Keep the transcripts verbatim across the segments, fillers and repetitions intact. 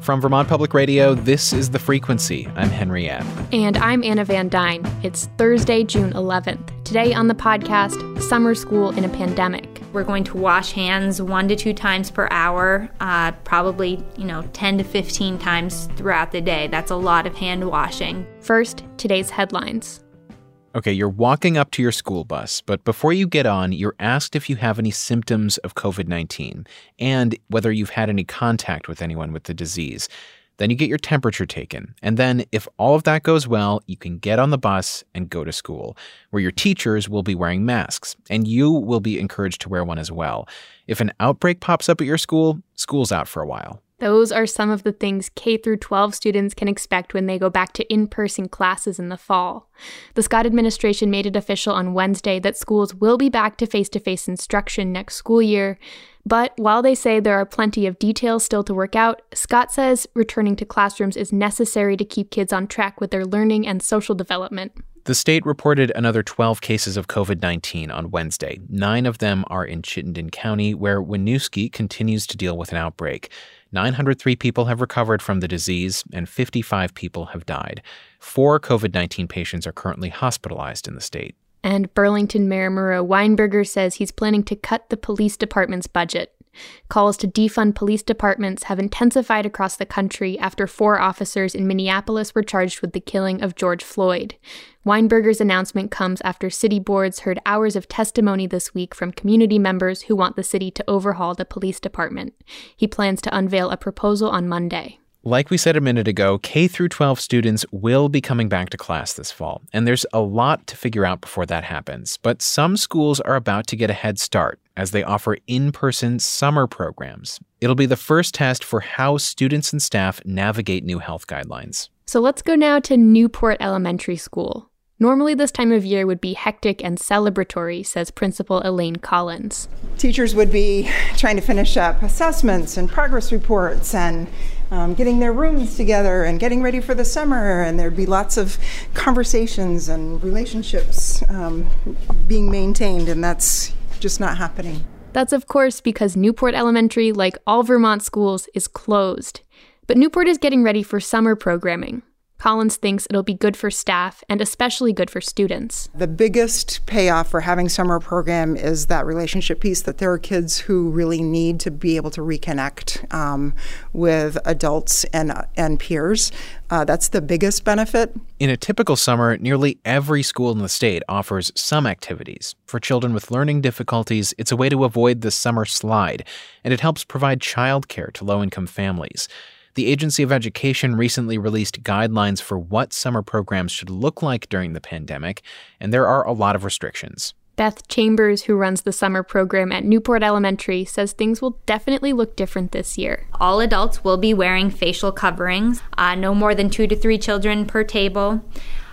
From Vermont Public Radio, this is The Frequency. I'm Henry Epp. And I'm Anna Van Dyne. It's Thursday, June eleventh. Today on the podcast, summer school in a pandemic. We're going to wash hands one to two times per hour, uh, probably, you know, ten to fifteen times throughout the day. That's a lot of hand washing. First, today's headlines. Okay, you're walking up to your school bus, but before you get on, you're asked if you have any symptoms of covid nineteen and whether you've had any contact with anyone with the disease. Then you get your temperature taken. And then, if all of that goes well, you can get on the bus and go to school, where your teachers will be wearing masks, and you will be encouraged to wear one as well. If an outbreak pops up at your school, school's out for a while. Those are some of the things K through twelve students can expect when they go back to in-person classes in the fall. The Scott administration made it official on Wednesday that schools will be back to face-to-face instruction next school year. But while they say there are plenty of details still to work out, Scott says returning to classrooms is necessary to keep kids on track with their learning and social development. The state reported another twelve cases of covid nineteen on Wednesday. Nine of them are in Chittenden County, where Winooski continues to deal with an outbreak. nine hundred three people have recovered from the disease, and fifty-five people have died. Four covid nineteen patients are currently hospitalized in the state. And Burlington Mayor Murrow Weinberger says he's planning to cut the police department's budget. Calls to defund police departments have intensified across the country after four officers in Minneapolis were charged with the killing of George Floyd. Weinberger's announcement comes after city boards heard hours of testimony this week from community members who want the city to overhaul the police department. He plans to unveil a proposal on Monday. Like we said a minute ago, K through twelve students will be coming back to class this fall, and there's a lot to figure out before that happens. But some schools are about to get a head start as they offer in-person summer programs. It'll be the first test for how students and staff navigate new health guidelines. So let's go now to Newport Elementary School. Normally this time of year would be hectic and celebratory, says Principal Elaine Collins. Teachers would be trying to finish up assessments and progress reports and um, getting their rooms together and getting ready for the summer, and there'd be lots of conversations and relationships um, being maintained, and that's just not happening. That's of course because Newport Elementary, like all Vermont schools, is closed. But Newport is getting ready for summer programming. Collins thinks it'll be good for staff and especially good for students. The biggest payoff for having summer program is that relationship piece, that there are kids who really need to be able to reconnect um, with adults and, and peers. Uh, that's the biggest benefit. In a typical summer, nearly every school in the state offers some activities. For children with learning difficulties, it's a way to avoid the summer slide, and it helps provide childcare to low-income families. The Agency of Education recently released guidelines for what summer programs should look like during the pandemic, and there are a lot of restrictions. Beth Chambers, who runs the summer program at Newport Elementary, says things will definitely look different this year. All adults will be wearing facial coverings, uh, no more than two to three children per table.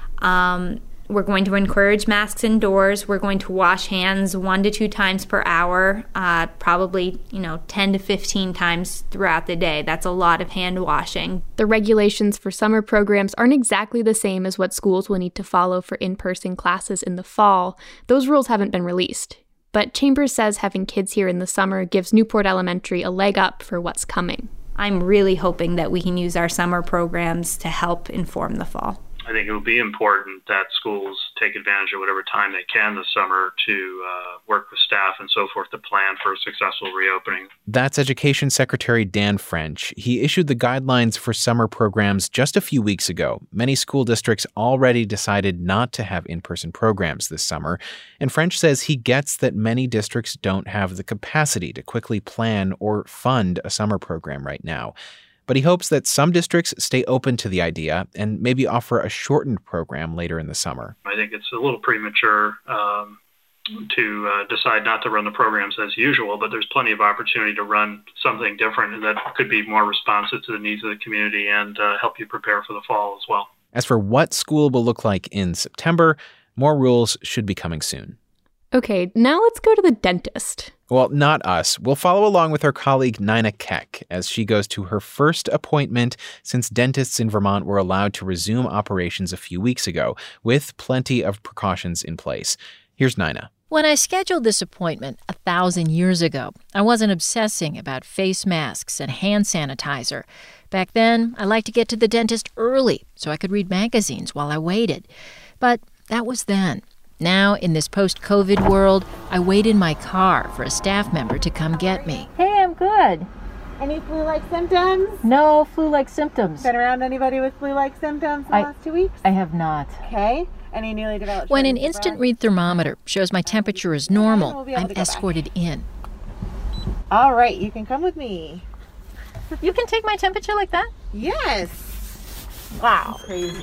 Um, We're going to encourage masks indoors. We're going to wash hands one to two times per hour, uh, probably, you know, ten to fifteen times throughout the day. That's a lot of hand washing. The regulations for summer programs aren't exactly the same as what schools will need to follow for in-person classes in the fall. Those rules haven't been released. But Chambers says having kids here in the summer gives Newport Elementary a leg up for what's coming. I'm really hoping that we can use our summer programs to help inform the fall. I think it will be important that schools take advantage of whatever time they can this summer to uh, work with staff and so forth to plan for a successful reopening. That's Education Secretary Dan French. He issued the guidelines for summer programs just a few weeks ago. Many school districts already decided not to have in-person programs this summer, and French says he gets that many districts don't have the capacity to quickly plan or fund a summer program right now. But he hopes that some districts stay open to the idea and maybe offer a shortened program later in the summer. I think it's a little premature um, to uh, decide not to run the programs as usual, but there's plenty of opportunity to run something different that could be more responsive to the needs of the community and uh, help you prepare for the fall as well. As for what school will look like in September, more rules should be coming soon. Okay, now let's go to the dentist. Well, not us. We'll follow along with our colleague Nina Keck as she goes to her first appointment since dentists in Vermont were allowed to resume operations a few weeks ago, with plenty of precautions in place. Here's Nina. When I scheduled this appointment a thousand years ago, I wasn't obsessing about face masks and hand sanitizer. Back then, I liked to get to the dentist early so I could read magazines while I waited. But that was then. Now, in this post-COVID world, I wait in my car for a staff member to come get me. Hey, I'm good. Any flu-like symptoms? No flu-like symptoms. Been around anybody with flu-like symptoms in the I, last two weeks? I have not. Okay. Any newly developed... When an instant read thermometer shows my temperature is normal, we'll I'm escorted in. All right, you can come with me. You can take my temperature like that? Yes. Wow.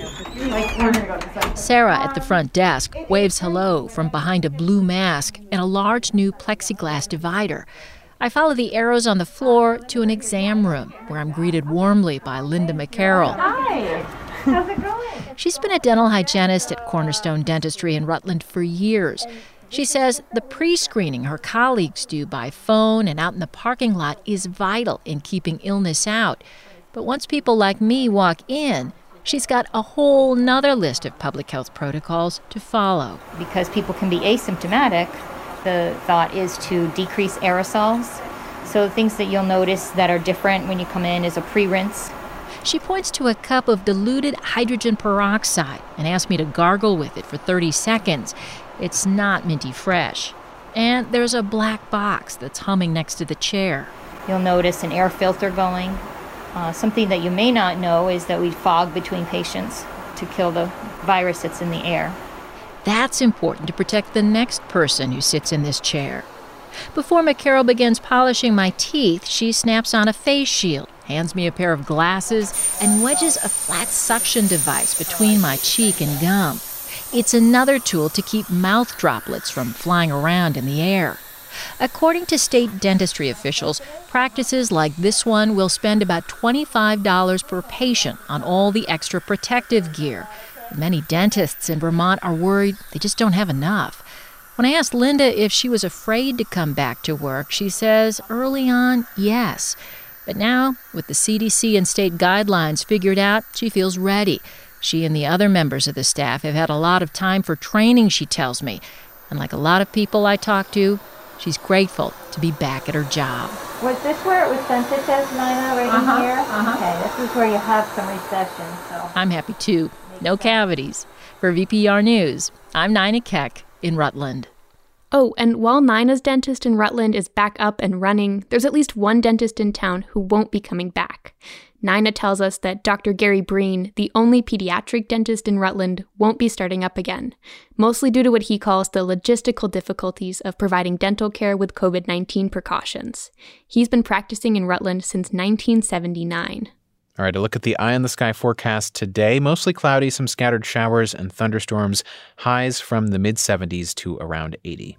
Sarah at the front desk waves hello from behind a blue mask and a large new plexiglass divider. I follow the arrows on the floor to an exam room where I'm greeted warmly by Linda McCarroll. Hi. How's it going? She's been a dental hygienist at Cornerstone Dentistry in Rutland for years. She says the pre-screening her colleagues do by phone and out in the parking lot is vital in keeping illness out. But once people like me walk in, she's got a whole nother list of public health protocols to follow. Because people can be asymptomatic, the thought is to decrease aerosols. So things that you'll notice that are different when you come in is a pre-rinse. She points to a cup of diluted hydrogen peroxide and asks me to gargle with it for thirty seconds. It's not minty fresh. And there's a black box that's humming next to the chair. You'll notice an air filter going. Uh, something that you may not know is that we fog between patients to kill the virus that's in the air. That's important to protect the next person who sits in this chair. Before McCarroll begins polishing my teeth, she snaps on a face shield, hands me a pair of glasses, and wedges a flat suction device between my cheek and gum. It's another tool to keep mouth droplets from flying around in the air. According to state dentistry officials, practices like this one will spend about twenty-five dollars per patient on all the extra protective gear. Many dentists in Vermont are worried they just don't have enough. When I asked Linda if she was afraid to come back to work, she says early on, yes. But now, with the C D C and state guidelines figured out, she feels ready. She and the other members of the staff have had a lot of time for training, she tells me. And like a lot of people I talk to, she's grateful to be back at her job. Was this where it was census as, Nina, right uh-huh, in here? Uh-huh. Okay, this is where you have some recession, so... I'm happy too. No cavities. For V P R News, I'm Nina Keck in Rutland. Oh, and while Nina's dentist in Rutland is back up and running, there's at least one dentist in town who won't be coming back. Nina tells us that Doctor Gary Breen, the only pediatric dentist in Rutland, won't be starting up again, mostly due to what he calls the logistical difficulties of providing dental care with covid nineteen precautions. He's been practicing in Rutland since nineteen seventy-nine. All right, a look at the eye in the sky forecast today. Mostly cloudy, some scattered showers and thunderstorms. Highs from the mid seventies to around eighty.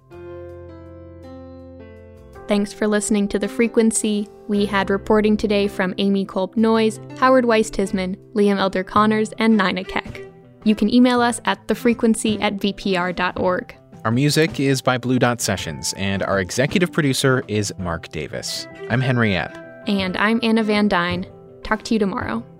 Thanks for listening to The Frequency. We had reporting today from Amy Kolb-Noyes, Howard Weiss-Tisman, Liam Elder-Connors, and Nina Keck. You can email us at thefrequency at v p r dot org. Our music is by Blue Dot Sessions, and our executive producer is Mark Davis. I'm Henry Epp. And I'm Anna Van Dyne. Talk to you tomorrow.